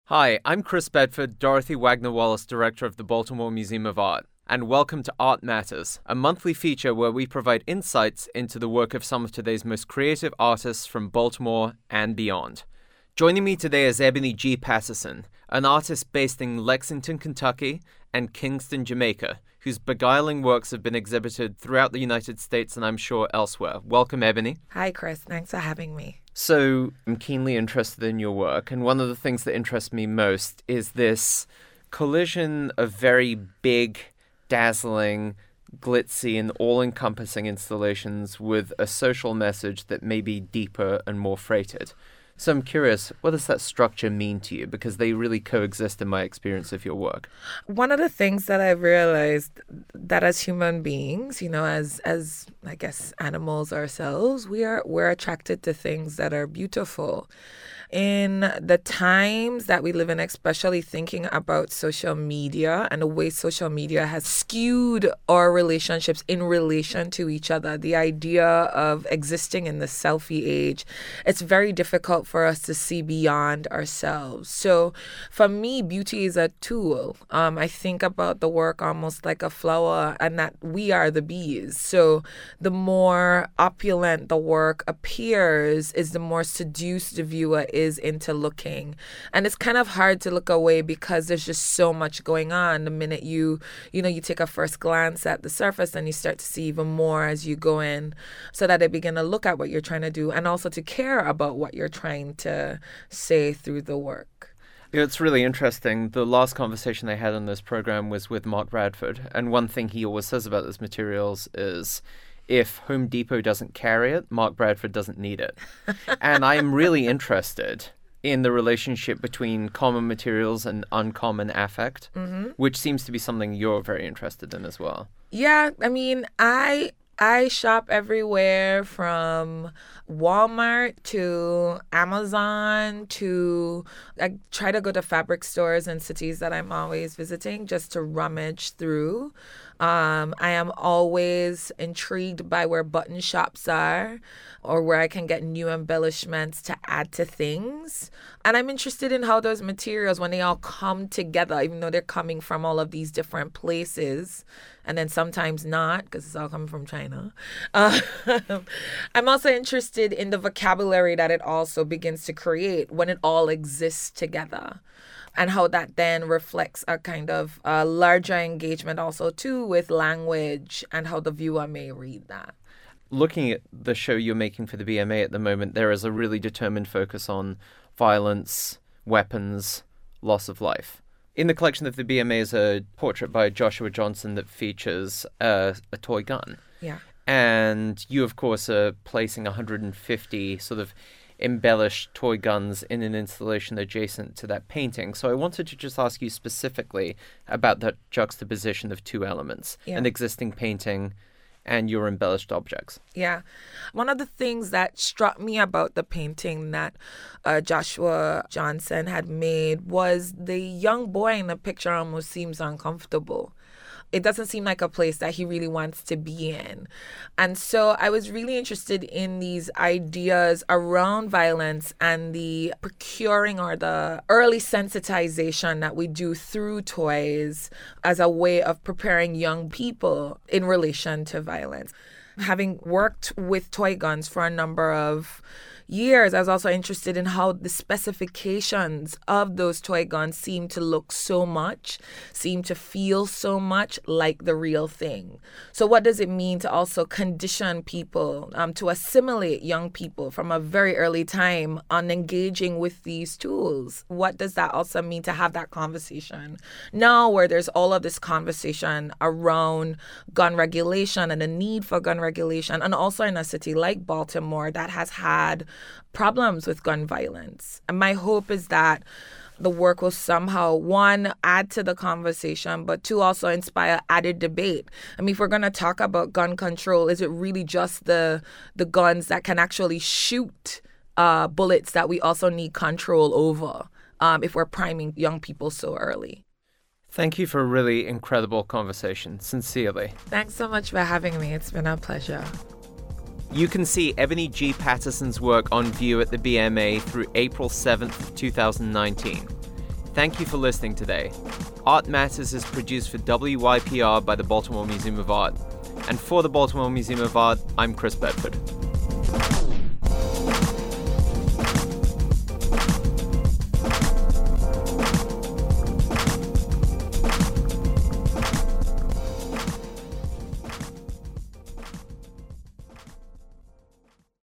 Hi, I'm Chris Bedford, Dorothy Wagner-Wallace, Director of the Baltimore Museum of Art, and welcome to Art Matters, a monthly feature where we provide insights into the work of some of today's most creative artists from Baltimore and beyond. Joining me today is Ebony G. Patterson, an artist based in Lexington, Kentucky, and Kingston, Jamaica, whose beguiling works have been exhibited throughout the United States and I'm sure elsewhere. Welcome, Ebony. Hi, Chris. Thanks for having me. So, I'm keenly interested in your work, and one of the things that interests me most is this collision of very big, dazzling, glitzy, and all-encompassing installations with a social message that may be deeper and more freighted. So I'm curious, what does that structure mean to you? Because they really coexist in my experience of your work. One of the things that I've realized that as human beings, as I guess animals ourselves, we're attracted to things that are beautiful. In the times that we live in, especially thinking about social media and the way social media has skewed our relationships in relation to each other, the idea of existing in the selfie age, it's very difficult for us to see beyond ourselves. So for me, beauty is a tool. I think about the work almost like a flower and that we are the bees. So the more opulent the work appears is the more seduced the viewer is into looking. And it's kind of hard to look away because there's just so much going on. The minute you take a first glance at the surface and you start to see even more as you go in, so that they begin to look at what you're trying to do and also to care about what you're trying to say through the work. It's really interesting. The last conversation I had on this program was with Mark Bradford, and one thing he always says about these materials is if Home Depot doesn't carry it, Mark Bradford doesn't need it. And I am really interested in the relationship between common materials and uncommon affect, which seems to be something you're very interested in as well. Yeah, I mean, I shop everywhere from Walmart to Amazon to I try to go to fabric stores in cities that I'm always visiting just to rummage through. I am always intrigued by where button shops are or where I can get new embellishments to add to things. And I'm interested in how those materials, when they all come together, even though they're coming from all of these different places, and then sometimes not, because it's all coming from China. I'm also interested in the vocabulary that it also begins to create when it all exists together, and how that then reflects a kind of larger engagement also too with language and how the viewer may read that. Looking at the show you're making for the BMA at the moment, there is a really determined focus on violence, weapons, loss of life. In the collection of the BMA is a portrait by Joshua Johnson that features a toy gun. Yeah. And you, of course, are placing 150 sort of embellished toy guns in an installation adjacent to that painting. So I wanted to just ask you specifically about that juxtaposition of two elements, an existing painting and your embellished objects. Yeah. One of the things that struck me about the painting that Joshua Johnson had made was the young boy in the picture almost seems uncomfortable. It doesn't seem like a place that he really wants to be in. And so I was really interested in these ideas around violence and the procuring or the early sensitization that we do through toys as a way of preparing young people in relation to violence. Having worked with toy guns for a number of years, I was also interested in how the specifications of those toy guns seem to look so much, seem to feel so much like the real thing. So what does it mean to also condition people, to assimilate young people from a very early time on engaging with these tools? What does that also mean to have that conversation now where there's all of this conversation around gun regulation and the need for gun regulation, and also in a city like Baltimore that has had problems with gun violence. And my hope is that the work will somehow, one, add to the conversation, but two, also inspire added debate. I mean, if we're going to talk about gun control, is it really just the guns that can actually shoot bullets that we also need control over if we're priming young people so early? Thank you for a really incredible conversation. Sincerely. Thanks so much for having me. It's been a pleasure. You can see Ebony G. Patterson's work on view at the BMA through April 7th, 2019. Thank you for listening today. Art Matters is produced for WYPR by the Baltimore Museum of Art. And for the Baltimore Museum of Art, I'm Chris Bedford.